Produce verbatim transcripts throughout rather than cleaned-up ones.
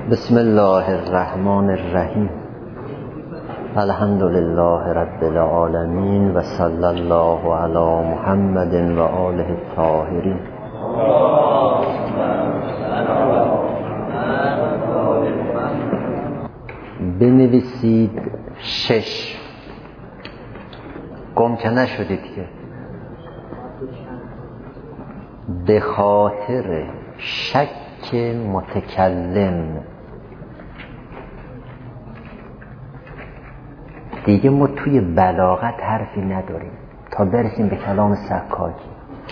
بسم الله الرحمن الرحیم. الحمد لله رب العالمین و صلی الله علی محمد و آله الطاهرین. بنویسید شش. گم که نشدید که. به خاطر شک متکلم. دیگه ما توی بلاغت حرفی نداریم تا برسیم به کلام سکاکی.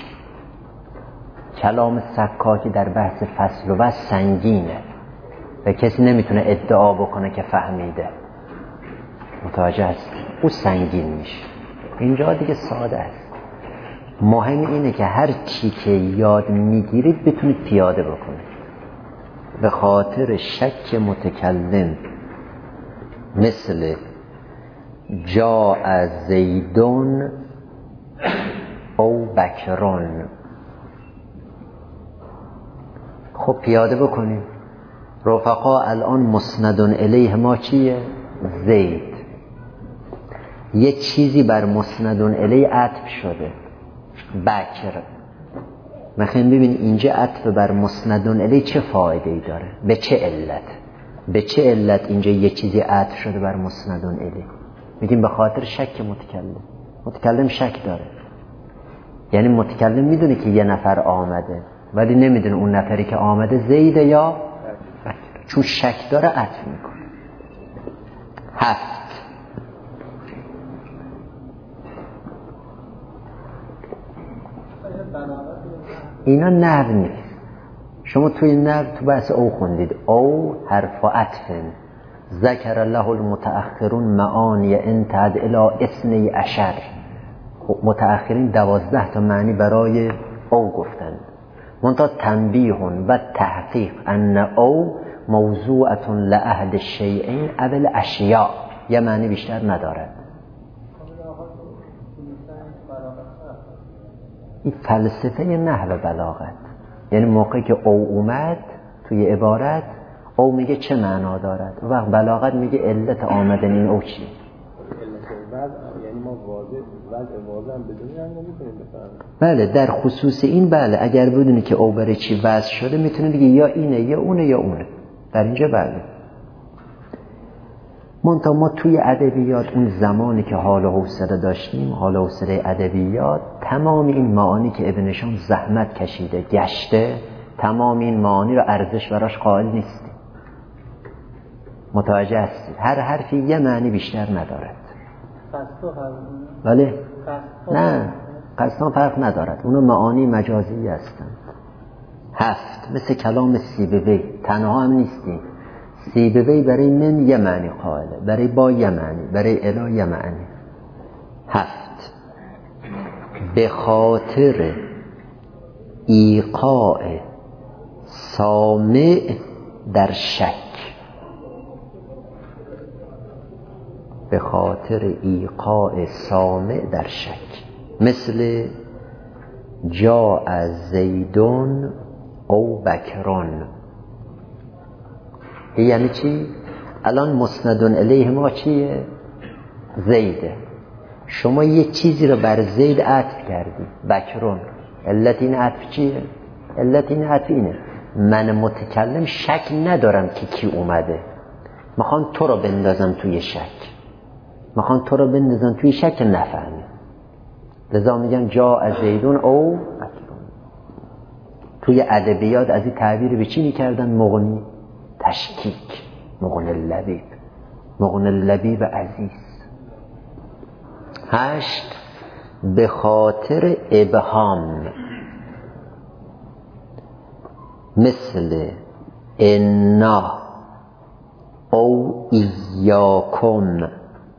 کلام سکاکی در بحث فصل و بحث سنگینه و کسی نمیتونه ادعا بکنه که فهمیده. متوجه است؟ او سنگین میشه. اینجا دیگه ساده است. مهم اینه که هر چی که یاد میگیرید بتونید پیاده بکنید. به خاطر شک متکلم مثل جاء زیدون او بکرون. خب پیاده بکنیم. رفقا الان مسندون الیه ما چیه؟ زید. یه چیزی بر مسندون الیه عطف شده، بکر. مثلا ببین اینجا عطف بر مسندون الیه چه فایده ای داره؟ به چه علت؟ به چه علت اینجا یه چیزی عطف شده بر مسندون الیه؟ میگیم به خاطر شک متکلم. متکلم شک داره، یعنی متکلم میدونه که یه نفر آمده ولی نمیدونه اون نفری که آمده زیده یا بکر. چون شک داره عطف میکنه. هفت. اینا نحو نیست. شما توی نحو تو بحث او خوندید. او حرف عطف. ذکر الله المتأخرون معانی انتهد الى اثنی عشر. متأخرین دوازده تا معنی برای او گفتند. منتها تنبیه و تحقیق ان او موضوعة لعهد الشیئین او الاشیاء. یه معنی بیشتر ندارد. این فلسفه نحو بلاغت. یعنی موقعی که او اومد توی عبارت، او میگه چه معنا دارد، و وقت بلاغت میگه علت آمدن این او چی. یعنی ما واضح وضع واضح هم بدونیم هم نمیتونیم بفهمیم. بله در خصوص این بله اگر بدونی که او برای چی وضع شده میتونه بگه یا اینه یا اونه یا اونه. در اینجا بله. منتها ما توی ادبیات اون زمانی که حال و حوصله داشتیم، حال و حوصله ادبیات، تمام این معانی که ابن شام زحمت کشیده گشته، تمام این معانی رو ارزش براش قائل نیستیم. متوجه هستید؟ هر حرفی یه معنی بیشتر ندارد. بله؟ نه قصدان فرق ندارد. اونا معانی مجازی هستند. هفت. مثل کلام سیبوی تنها هم نیستیم. سیبوی برای من یه معنی قائله، برای با یه معنی، برای اله یه معنی. هفت. به خاطر ایقاع سامع در شک. به خاطر ایقاع سامع در شک مثل جاء زیدون او بکرون. یعنی چی؟ الان مسندون الیه ما چیه؟ زیده. شما یه چیزی رو بر زید عطف کردی، بکرون. علت این عطف چیه؟ علت این عطف اینه من متکلم شک ندارم که کی اومده، میخوام تو رو بندازم توی شک، میخوام تو رو بندازم توی شک نفهمی. لذا میگن جاء زیدون او بکرون. توی ادبیات از این تعبیر به چی میکردن؟ مغنی، تشکیک، مغن اللبیب، مغن اللبیب عزیز. هشت. به خاطر ابهام مثل انا او ایاکم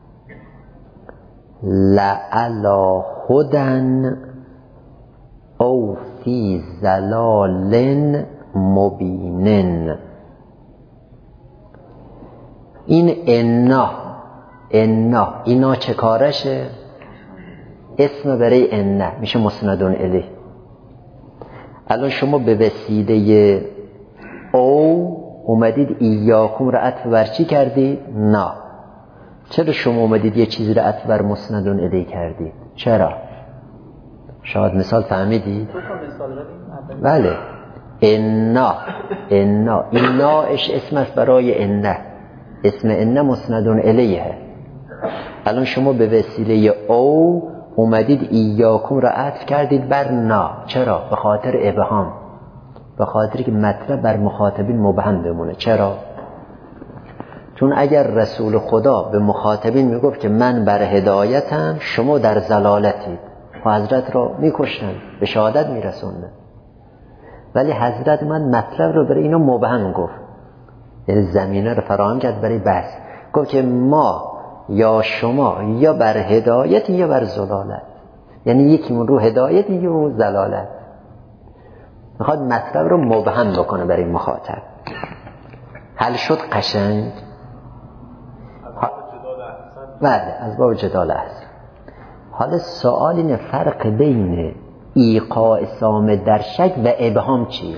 لعلا هدن او فی ضلال مبینن. این انا انا اینا چه کارشه؟ اسم برای انا میشه مسندون الیه. الان شما به وسیله او اومدید ایاکم رو عطف بر چی کردید؟ نه. چرا شما اومدید یه چیزی رو عطف بر مسندون الیه کردید؟ چرا؟ شاید مثال فهمیدید؟ بله. انا انا ایناش اسم است برای انه. اسم انه مسندون الیه. الان شما به وسیله او اومدید ایاکم رو عطف کردید بر نا. چرا؟ به خاطر ابهام، به خاطر که مطلب بر مخاطبین مبهم بمونه. چرا؟ چون اگر رسول خدا به مخاطبین میگفت که من بر هدایتم، شما در ضلالتید، و حضرت را میکشتن، به شهادت میرسوندن. ولی حضرت من مطلب رو برای اینا مبهم گفت، یعنی زمینه رو فراهم کرد برای بحث. گفت که ما یا شما یا بر هدایت یا بر ضلالت، یعنی یکیمون رو هدایت یکی رو ضلالت. میخواد مطلب رو مبهم بکنه برای مخاطب. حل شد قشنگ؟ بله، از باب جدال هست. حالا سوال اینه فرق بین ایقاع سامه در شک و ابهام چیه؟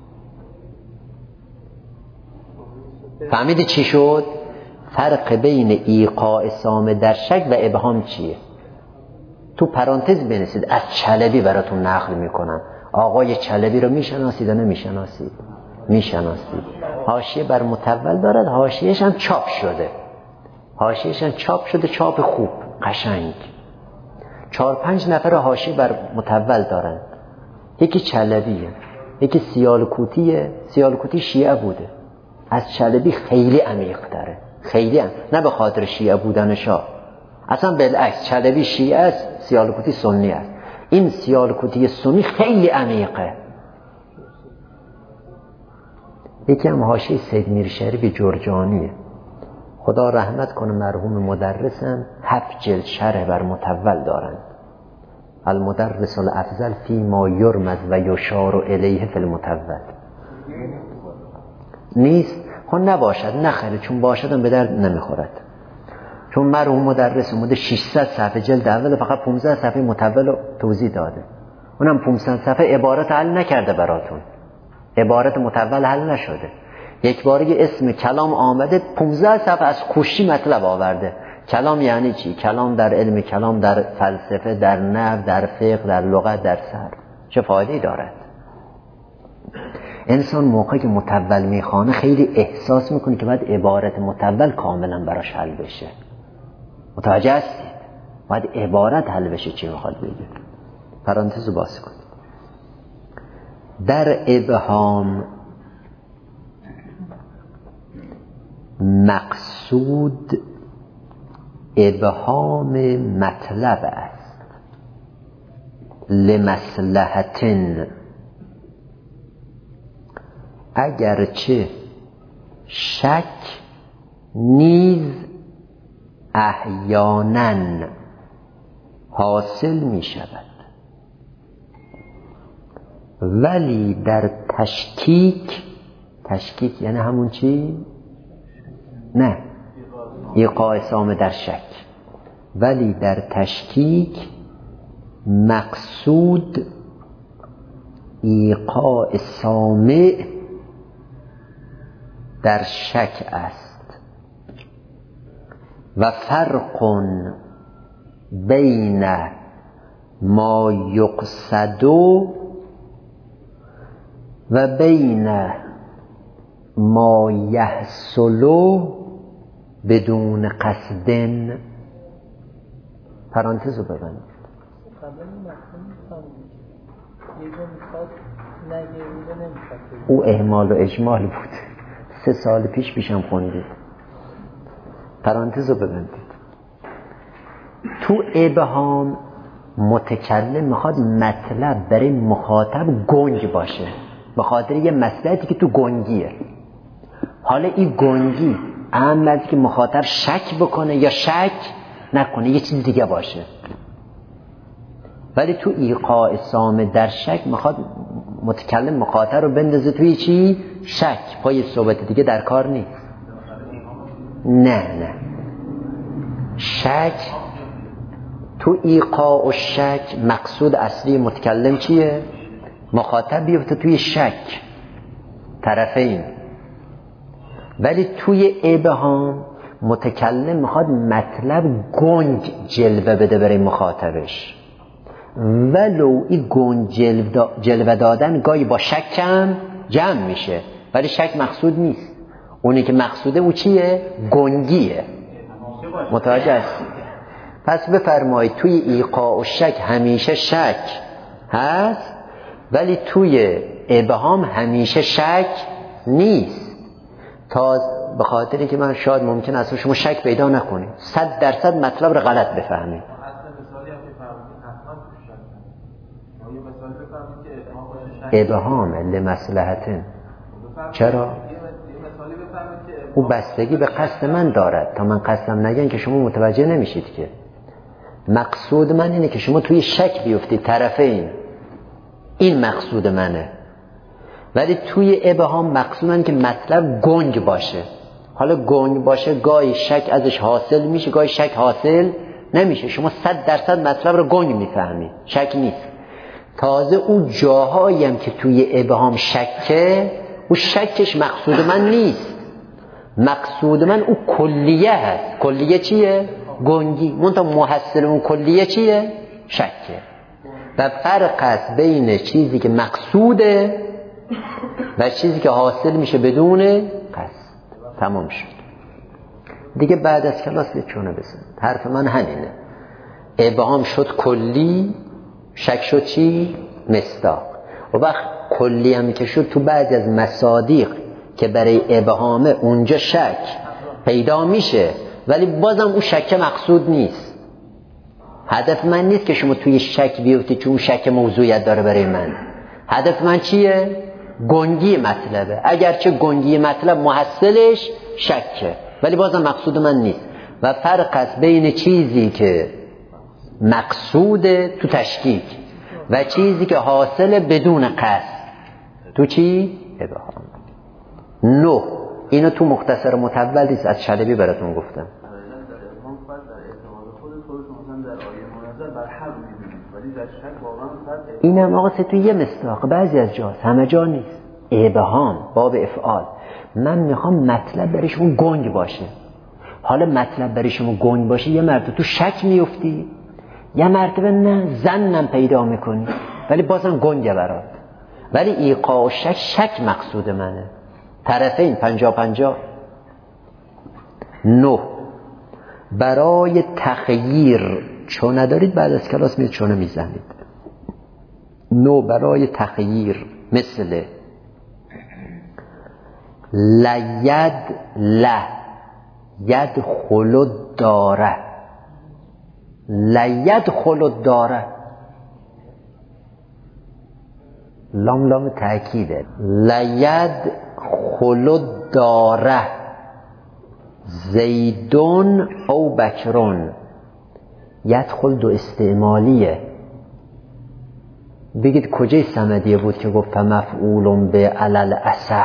فهمیدی چی شد؟ فرق بین ایقاع سامه در شک و ابهام چیه؟ تو پرانتز بنویسید، از چلبی براتون نقل میکنم. آقای چلبی رو میشناسید یا نمیشناسید؟ میشناسید. حاشیه بر متول دارد، حاشیه‌اش هم چاپ شده. حاشیه‌اش هم چاپ شده، چاپ خوب، قشنگ. چهار پنج نفر حاشیه بر متول دارن. یکی چلبیه، یکی سیالکوتیه. سیالکوتی شیعه بوده، از چلبی خیلی عمیق تره، خیلی هم. نه به خاطر شیعه بودنشا، اصلا بالعکس، چلبی شیعه است، سیالکوتی سنی است. این سیالکوتی سنی خیلی عمیقه. یکی هم حاشیه سید میرشریف جرجانیه، خدا رحمت کنه مرحوم مدرسم، هفت جلد شرح بر متول دارن. المدرس الافضل فی ما یرمز و یشار الیه فی المتول. نیست؟ خب نباشد، نخره، چون باشدم به درد نمیخورد. چون مرحوم مدرس اومده ششصد صفحه جلد اول فقط پانزده صفحه متول رو توضیح داده. اونم پانصد صفحه عبارت حل نکرده براتون. عبارت متول حل نشده. یک بار یه اسم کلام آمده، پانزده صفحه از کوشی مطلب آورده. کلام یعنی چی؟ کلام در علم کلام، در فلسفه، در نحو، در فقه، در لغت، در صرف. چه فایده‌ای دارد؟ انسان موقعی که متول میخوانه خیلی احساس میکنه که باید عبارت متول کاملا براش حل بشه. متوجه هستید؟ باید عبارت حل بشه چی میخواد بگه. پرانتز باز کنید. در ابهام مقصود ابهام مطلب است، لمصلحتن، اگرچه شک نیز احیانا حاصل می شود، ولی در تشکیک، تشکیک یعنی همون چی؟ نه، ایقاع سامه در شک. ولی در تشکیک مقصود ایقاع سامع در شک است. و فرق بین ما یقصد و بین ما یحصل بدون قصدن. پرانتز رو ببندید. او اهمال و اجمال بود، سه سال پیش پیشم خوندید. پرانتز رو ببندید. تو ابهام متکلم میخواد مطلب برای مخاطب گنگ باشه، به خاطر یه مصلحتی که تو گنگیه. حالا این گنگی اما که مخاطب شک بکنه یا شک نکنه یه چیز دیگه باشه. ولی تو ایقاع سامه در شک میخواد متکلم مخاطب رو بندازه توی چی؟ شک. پای صحبت دیگه در کار نیست. نه نه، شک تو ایقاع و شک مقصود اصلی متکلم چیه؟ مخاطب بیفته توی شک، طرفین. ولی توی ابهام متکلم میخواد مطلب گنگ جلوه بده برای مخاطبش، ولو این گنگ جلوه دادن گاهی با شک هم جمع میشه، ولی شک مقصود نیست. اونی که مقصوده او چیه؟ گنگیه. متوجه هستی؟ پس بفرمایید توی ایقاع و شک همیشه شک هست، ولی توی ابهام همیشه شک نیست. تا به خاطری که من شاید ممکن است شما شک پیدا نکنید، صد درصد مطلب رو غلط بفهمید. ابهام لمصلحتن. چرا؟ او بستگی به قصد من دارد. تا من قصدم نگن که شما متوجه نمیشید که مقصود من اینه که شما توی شک بیفتید طرفین، این مقصود منه. ولی توی ابهام مقصود من که مطلب گنگ باشه. حالا گنگ باشه گاهی شک ازش حاصل میشه، گاهی شک حاصل نمیشه. شما صد درصد مطلب رو گنگ میفهمید، شک نیست. تازه اون جاهایی هم که توی ابهام شکه، اون شکش مقصود من نیست. مقصود من اون کلیه هست. کلیه چیه؟ گنگی. منتها محصل اون کلیه چیه؟ شکه. و فرق است بین چیزی که مقصوده و چیزی که حاصل میشه بدون قصد. تمام شد دیگه. بعد از کلاس یه چونه بزن. حرف من همینه. ابهام شد کلی، شک شد چی؟ مصداق. و وقت کلی هم که شد تو بعضی از مصادیق که برای ابهامه اونجا شک پیدا میشه، ولی بازم اون شک مقصود نیست. هدف من نیست که شما توی شک بیفتید چون شک موضوعیت داره برای من. هدف من چیه؟ گنگی مطلبه. اگرچه گنگی مطلب محصلش شکه، ولی بازم مقصود من نیست. و فرق است بین چیزی که مقصوده تو تشکیک و چیزی که حاصل بدون قصد تو چی؟ ابهام. نه اینو تو مختصر متولیست از شلبی براتون گفتم. اینم آقا سه تو یه مصداق، بعضی از جاست، همه جا نیست. ابهام باب افعال. من میخوام مطلب برای شما گنگ باشه. حالا مطلب برای شما گنگ باشه، یه مرتبه تو شک میفتی، یه مرتبه نه زنم پیدا میکنی، ولی بازم گنگه برات. ولی ایقاع و شک شک مقصود منه. طرفین پنجا پنجا. نه برای تخییر چون ندارید بعد از کلاس میاد چونه میزنید. نو برای تخییر مثل لید له ید خلود داره، لید خلود داره، لام لام تأکیده. لید خلود داره زیدون او بکرون. یدخل دو استعمالیه. بگید کجای سمدیه بود که گفت فمفعول به علل اصح؟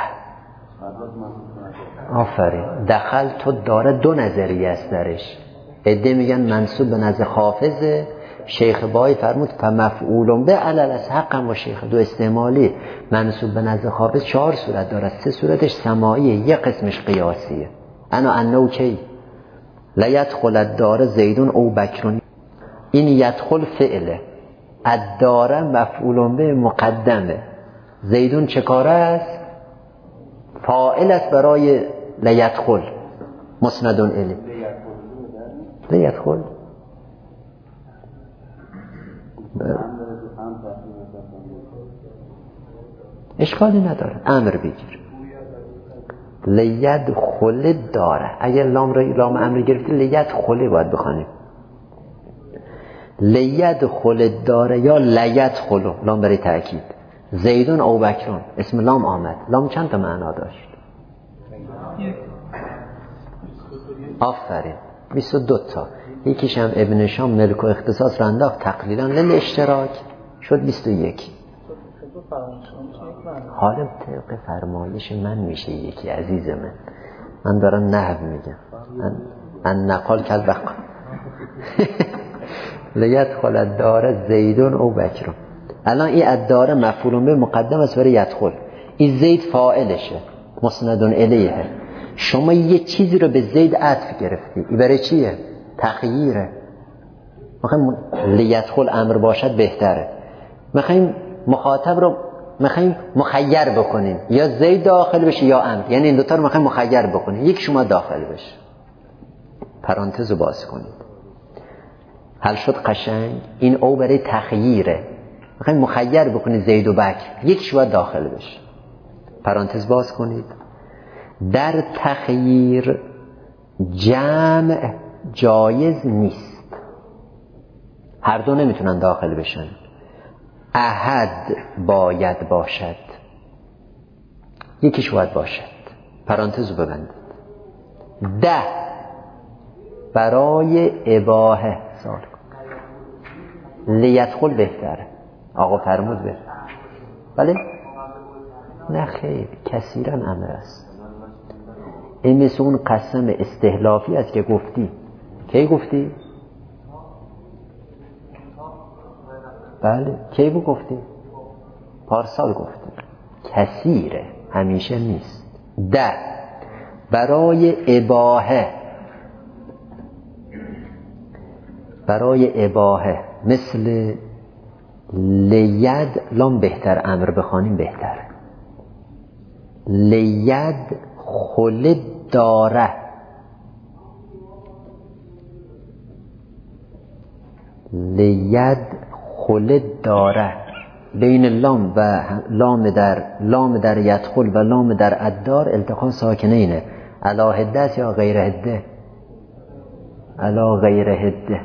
آفرین. دخل تو داره دو نظریه است درش. عده میگن منصوب به نظر حافظه، شیخ بایی فرمود فمفعول به علل اصح حقا. و شیخ دو استعمالی منصوب به نظر حافظ چهار صورت داره، سه صورتش سماعیه، یک قسمش قیاسیه. انا انو کی لیدخل الدار زیدون او بکرون. این یدخل فعله، الدار مفعول به مقدمه، زیدون چه کاره است؟ فاعل است برای لیدخل مسند الیه. لیدخل اشکالی نداره، امر بگیر. لیدخل داره. اگر لام را لام امر گرفتی لیدخل باید بخونیم. لیدخل داره یا لیدخل، لام برای تأکید. زیدون او بکرون اسم لام آمد. لام چند تا معنا داشت؟ آفرین بیست و دو تا. یکیش هم ابن شام ملک و اختصاص را انداخت تقلیلا لیل اشتراک شد بیست و یک. حالا طبق فرمایش من میشه یکی عزیز من. من دارم نحو میگم. من نقال کل بقا لیدخل الدار زیدون او بکرون. الان این الدار مفعول به مقدم است برای یدخل. این زید فاعلشه مسند الیه. شما یه چیزی رو به زید عطف گرفتی، این برای چیه؟ تخییره. میخوایم لیدخل امر باشد بهتره. میخوایم مخاطب رو میخوایم مخیر بکنیم، یا زید داخل بشه یا امر، یعنی این دوتا رو میخوایم مخیر بکنیم، یک شما داخل بشه. پرانتز رو باز کنید. حل شد قشنگ؟ این او برای تخییره، میخوایم مخیر بکنید زید و بکر، یک شما داخل بشه. پرانتز باز کنید. در تخییر جمع جایز نیست، هر دو نمیتونن داخل بشن. احد باید باشد، یکیش باید باشد. پرانتز رو ببندید. ده برای اباحه سال لیدخل بهتره. آقا فرمود بهتره. بله؟ نه خیر، کثیرا امر است. این مثل اون قسم استهلافی است که گفتی. کی گفتی؟ بله، کی بو گفتی؟ پارسال گفتی. کثیره، همیشه نیست. ده برای اباحه، برای اباحه مثل لید لام بهتر، امر بخوانیم بهتر. لید خلد داره، لید خلد داره. بین لام و لام در لام در یدخل و لام در ادار التقا ساکنینه. علا هده است یا غیر هده؟ علا غیر هده.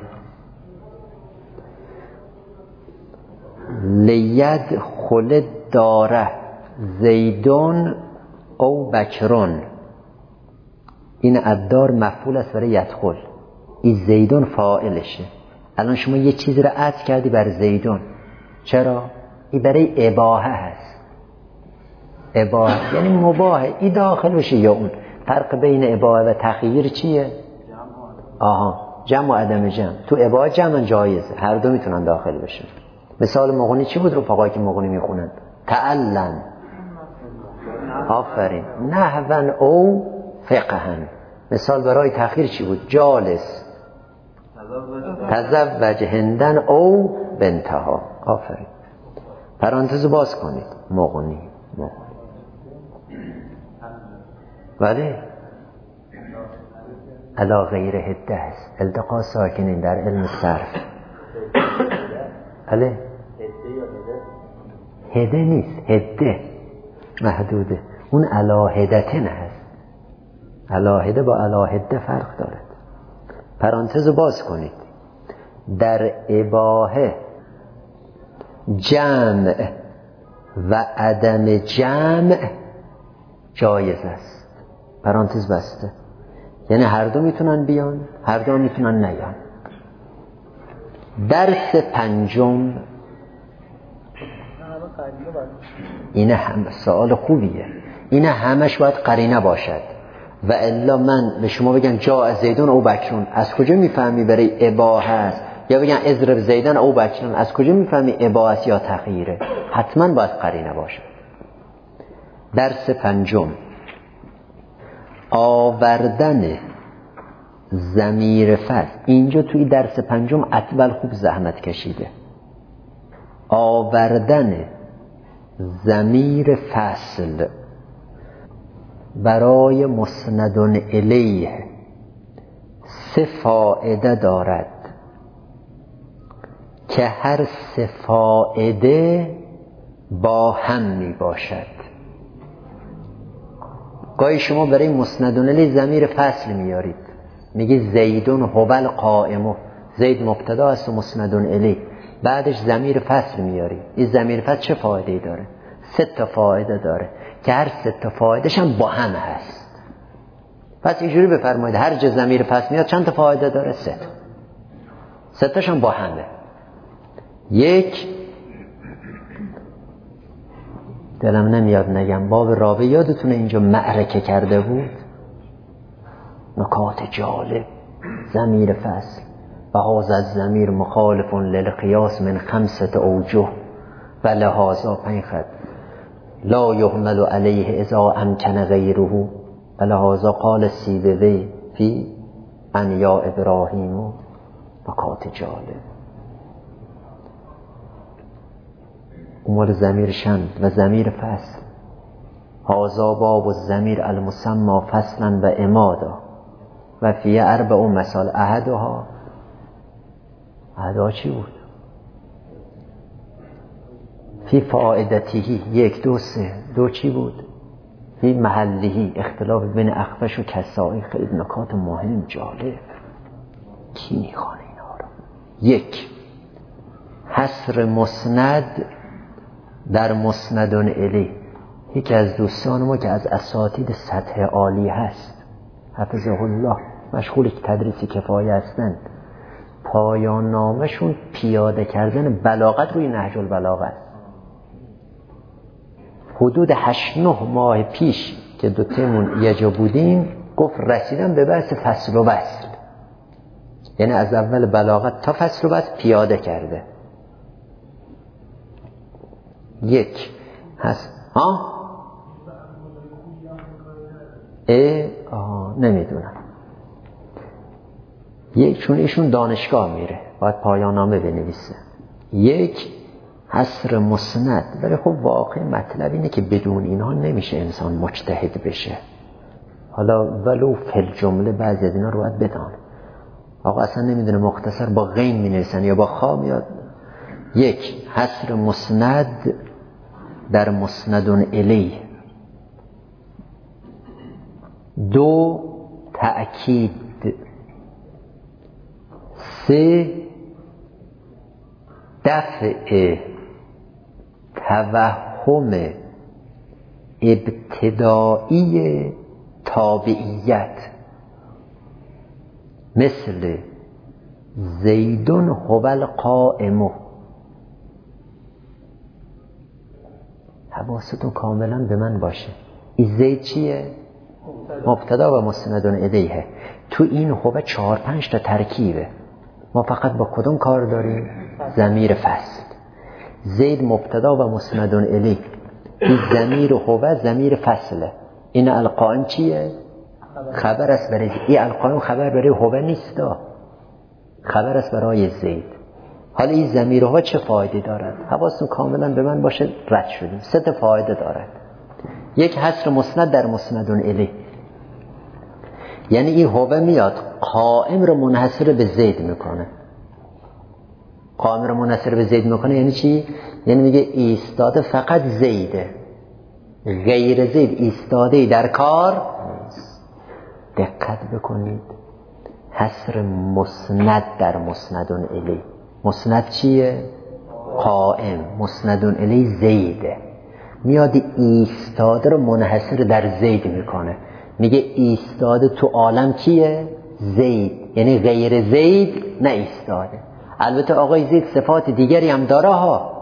لید خلد داره زیدون او بکرون. این ادار مفعول است برای یدخل، این زیدون فاعلشه. الان شما یه چیزی رو عطف کردی بر زیدون، چرا؟ این برای اباحه هست. اباحه یعنی مباحه، این داخل بشه یا اون. فرق بین اباحه و تخییر چیه؟ آها، جمع و عدم جمع. تو اباحه جمع جایزه، هر دو میتونن داخل بشن. مثال مغنی چی بود رفقایی که مغنی میخونن؟ تعلم. آفرین. نحون او فقهن. مثال برای تخییر چی بود؟ جالس. تزوج هندن او بنتها. آفرین. پرانتز باز کنید. مغنی مغنی ولی علا غیر هده است. التقا ساکنین در علم صرف. بله هده نیست، هده محدوده. اون علا هدتن هست. علا هده با علا هده فرق دارد. پرانتز باز کنید. در اباحه جمع و عدم جمع جایز است. پرانتز بسته، یعنی هر دو میتونن بیان، هر دو میتونن نیان. درس پنجم. اینه هم سوال خوبیه. اینه همش باید قرینه باشد و الا من به شما بگم جا از زیدون او بکرون، از کجا میفهمی برای اباحه است؟ یا بگم اضرب زیدن او بکرون، از کجا میفهمی اباحه است یا تخییره؟ حتما باید قرینه باشد. درس پنجم. آوردن ضمیر فصل. اینجا توی درس پنجم اطول خوب زحمت کشیده. آوردن ضمیر فصل برای مسند الیه سه فائده دارد که هر سه فائده با هم می باشد. گاهی شما برای مسند الیه ضمیر فصل میارید، میگی زیدون هوال قائم. زید مبتدا است و مسند الیه، بعدش ضمیر فصل میاری. این ضمیر فصل چه فایده داره؟ سه تا فایده داره که هر سه تا فایدهش هم با هم هست. پس اینجوری بفرمایید هر جا ضمیر فصل میاد چند تا فایده داره؟ سه تا. سه تاش هم با همه. یک، دلم نمیاد نگم، باب رابع یادتونه اینجا معرکه کرده بود؟ نکات جالب. ضمیر فصل و هذا الضمیر مخالف للقیاس من خمسة اوجه و لهذا پنج خط لا یحمل علیه اذا امکن غیره. الهازا قال سیبوی فی انیا ابراهیم و نکات جالب. امور ضمیر شند و ضمیر فصل. هازا باب و ضمیر المسمى فصلا و امادا و فی اربع مثال. احدها احدها چی بود؟ فی فائدتهی یک دو سه. دو چی بود؟ فی محلهی اختلاف بین اخفش و کسایی. خیلی نکات مهم جالب. کی میخوانه اینا رو؟ یک، حصر مسند در مسندون الی. یکی از دوستان ما که از اساتید سطح عالی هست حفظه الله، مشغول تدریس کفایه هستند، پایان نامشون پیاده کردن بلاغت روی نهج البلاغه است. حدود هشت نه ماه پیش که دو تیمون یه جا بودیم گفت رسیدم به بحث فصل و وصل، یعنی از اول بلاغت تا فصل و وصل پیاده کرده. یک هست ها اه آه نمیدونم. یک، چون ایشون دانشگاه میره باید پایان نامه بنویسه. یک، حصر مسند. ولی خب واقع مطلب اینه که بدون اینها نمیشه انسان مجتهد بشه. حالا ولو فل جمله بعضی از اینا رو باید بدانه. آقا اصلا نمیدونه مختصر با غین مینویسن یا با خا میاد. یک، حصر مسند در مسندون الی. دو، تأکید. سه، دفع توهم ابتدایی تابعیت مثل زیدون هو القائم. حواستون کاملا به من باشه. این زید چیه؟ مبتدا و مسندون الیه. تو این هو چهار پنج تا ترکیبه. ما فقط با کدوم کار داریم؟ ضمیر فصل. زید مبتدا و مسندون الی. این ضمیر هو ضمیر فصله. این القائم چیه؟ خبر است برای این القائم. خبر برای هو نیست، خبر است برای زید. حالا این ضمیرها چه فایده دارد؟ حواستون کاملا به من باشه. رد شدیم. سه تا فایده دارد. یک، حصر مسند در مسندون الی، یعنی این هو میاد قائم رو منحصر به زید میکنه. قائم رو منحصر به زید میکنه یعنی چی؟ یعنی میگه ایستاده فقط زیده، غیر زید ایستاده در کار. دقت بکنید. حصر مسند در مسندون الی. مسند چیه؟ قائم. مسندون الی زیده. میاد ایستاده رو منحصر در زید میکنه. میگه ایستاده تو عالم کیه؟ زید. یعنی غیر زید نه ایستاده. البته آقای زید صفات دیگری هم داره ها.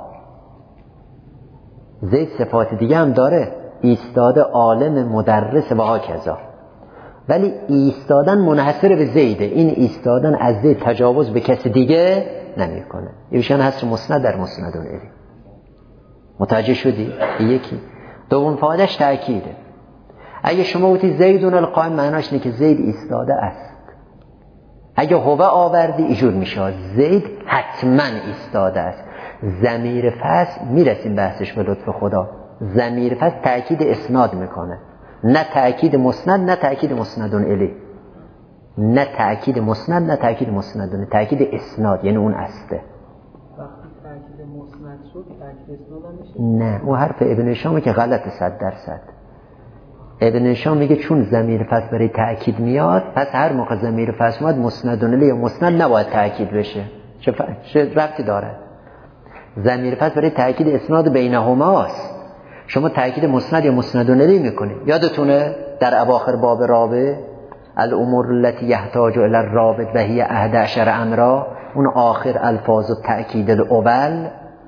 زید صفات دیگه هم داره. ایستاده، عالم، مدرس و هاکذا. ولی ایستادن منحصر به زیده. این ایستادن از زید تجاوز به کس دیگه نمیکنه. ایشان حصر مسند در مسندون الی. متوجه شدی؟ یکی. دوم فایدهش تأکیده. اگه شما گفتی زیدون القائم معناش اینه که زید ایستاده است. اگه هو آوردی اینجور میشه زید حتما ایستاده است. ضمیر فصل میرسیم بحثش به لطف خدا. ضمیر فصل تأکید اسناد میکنه، نه تأکید مسند، نه تأکید مسندون الی. نه تأکید مسند، نه تأکید مسندون، تأکید اسناد، یعنی اون استه. تأکید مسند شد تأکید اسناد هم میشه؟ نه، اون حرف ابن هشام که غلط صد درصد. ابن هشام میگه چون ضمیر فصل برای تأکید میاد، پس هر موقع ضمیر فصل میاد مسندون الی یا مسند نباید تأکید بشه. چه ف... چه ربطی داره؟ ضمیر فصل برای تأکید اسناد بینهماست. شما تأکید مسند یا مسندون الی میکنید. یادتونه در اواخر باب رابع الامور التي يحتاج الى الرابط و هی احد عشر امرا، اون آخر الفاظ و تأکید الاول،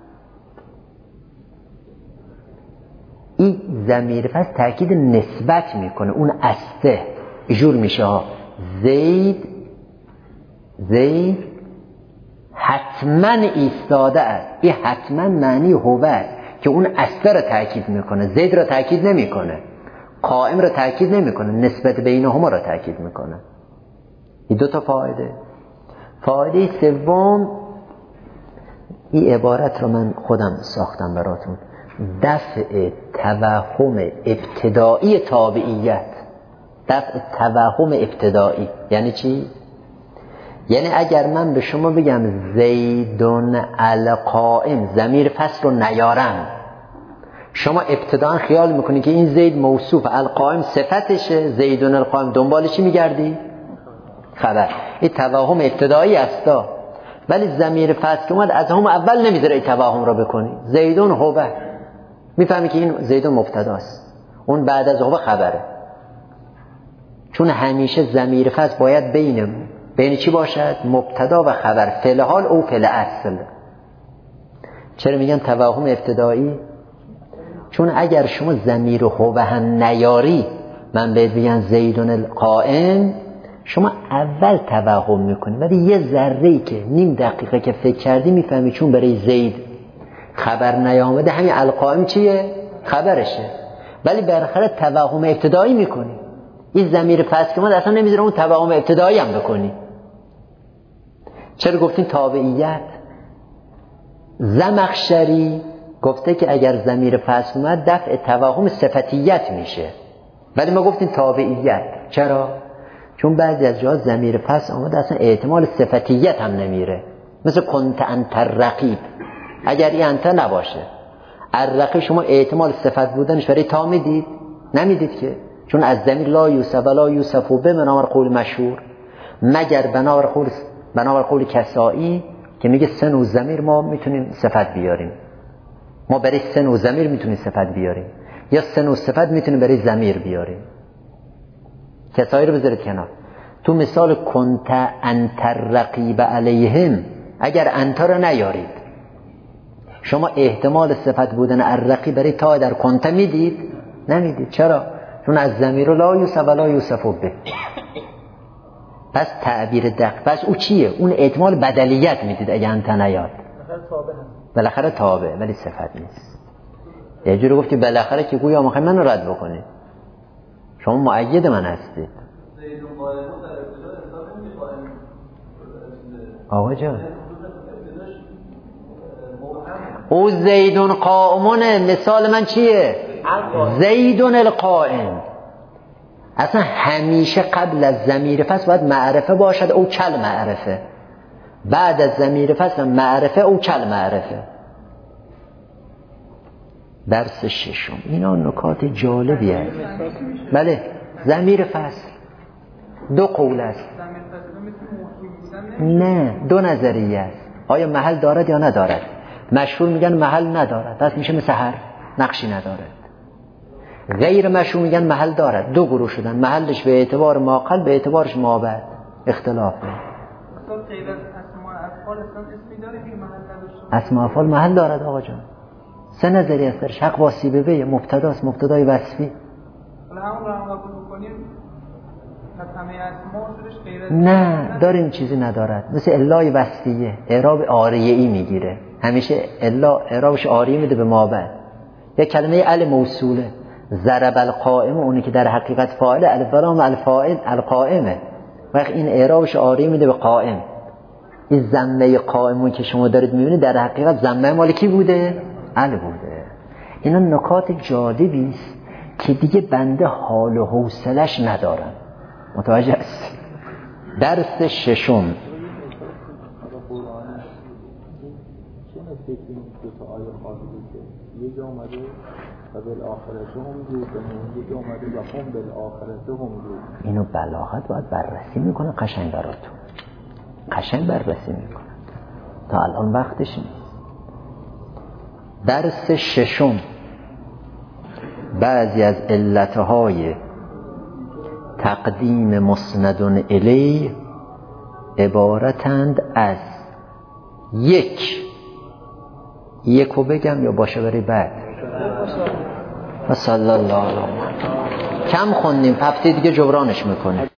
این ضمیر فصل تأکید نسبت میکنه، اون استه جور میشه ها. زید زید حتما ایستاده است. این حتما معنی هو است که اون استه را تأکید میکنه، زید را تأکید نمیکنه. قائم رو تأکید نمیکنه، نسبت بینهما رو تأکید میکنه. این دو تا فایده. فایده سوم، این عبارت رو من خودم ساختم براتون، دفع توهم ابتدایی تابعیت. دفع توهم ابتدایی یعنی چی؟ یعنی اگر من به شما بگم زیدون القائم، ضمیر فصل رو نیارم، شما ابتداً خیال میکنی که این زید موصوف، القائم صفتشه، زیدون القائم دنبال چی میگردی؟ خبر. این توهم ابتدایی استا، ولی ضمیر فصل که اومد از هم اول نمیذاره این توهم رو بکنی. زیدون هو، میفهمی که این زیدون مبتداست، اون بعد از هو خبره. چون همیشه ضمیر فصل باید بین بین چی باشد؟ مبتدا و خبر، فعل حال او فعل اصل. چرا میگن توهم ابتدایی؟ چون اگر شما ضمیر هو هم نیاری، من بهت بگم زیدون القائم، شما اول توهم میکنی، ولی یه ذره‌ای که نیم دقیقه که فکر کردی میفهمی چون برای زید خبر نیامده، همین القائم چیه؟ خبرشه. ولی بالاخره توهم ابتدایی میکنی. این ضمیر فصل که ما اصلا نمیذاره اون توهم ابتدایی هم بکنی. چرا گفتیم تابعیت؟ زمخشری گفته که اگر ضمیر فصل اومد دفع توهم صفتیت میشه، ولی ما گفتیم تابعیت. چرا؟ چون بعضی از جاها ضمیر فصل اومد اصلا احتمال صفتیت هم نمیره، مثل کنت انت رقیب. اگر این انت نباشه، الرقیب شما احتمال صفت بودنش برای تا میدید؟ نمیدید که، چون از ضمیر لا یوسف ولا یوسف و به بنابر قول مشهور، مگر بنابر قول بنابر قول کسائی که میگه سن و ضمیر ما میتونیم صفت بیاریم، ما برای سن و ضمیر میتونیم صفت بیاریم، یا سن و صفت میتونیم برای ضمیر بیاریم. کسائی رو بذارید کنار. تو مثال کنت انت رقیب علیهم، اگر انت رو نیارید، شما احتمال صفت بودن الرقیب برای تا در کنت میدید؟ نمیدید. چرا؟ چون از ضمیر لا یوسف ولا یوسف به. پس تعبیر دقیق، پس او چیه؟ اون احتمال بدلیت میدید اگه انت نیاد. بالاخره تابع، ولی صفت نیست. یه جوری گفتی بالاخره که گویا میخوای منو رد بکنی، شما مؤید من هستید. آقا جان او زیدون قائمونه، مثال من چیه؟ زیدون القائم. اصلا همیشه قبل از ضمیر فصل باید معرفه باشد، او کل معرفه. بعد از ضمیر فصل معرفه، او کل معرفه. درس ششم. اینا نکات جالبی هست. بله، ضمیر فصل دو قول است. نه، دو نظریه است. آیا محل دارد یا ندارد؟ مشهور میگن محل ندارد، پس میشه مثل هر نقشی ندارد. غیر مشهور میگن محل دارد. دو گروه شدن، محلش به اعتبار ما قبل، به اعتبارش ما بعد اختلاف نه. اسماء افعال محل دارد آقا جان. سه نظریه است درش. حق واسیبه به مبتداست، مبتدای وصفی. نه، داریم چیزی ندارد. مثل الای وصفیه، اعراب آریه ای میگیره. همیشه الا اعرابش آریه میده به ما بعد. یک کلمه ال موصوله، ضرب القائم، اونی که در حقیقت فاعل، الف لام الفاعل القائمه، وقت این اعرابش آریه میده به قائم. این ضمه قائمون که شما دارید میبینید در حقیقت ضمه مال کی بوده؟ ال بوده. اینا نکات جالبی است که دیگه بنده حال و حوصلش ندارم. متوجه است؟ درس ششم. یک اومده و بالآخرته هم جو، یک اومده و هم بالآخرته هم جو. اینو بلاغت باید بررسی میکنه قشنگ براتون، قشنگ بررسی میکنه. تا الان وقتش نیست. درس ششم. بعضی از علتهای تقدیم مسند الیه عبارتند از یک یکو بگم یا باشه بری بعد؟ و صلی الله علیه و کم خوندیم، هفته دیگه جبرانش میکنیم.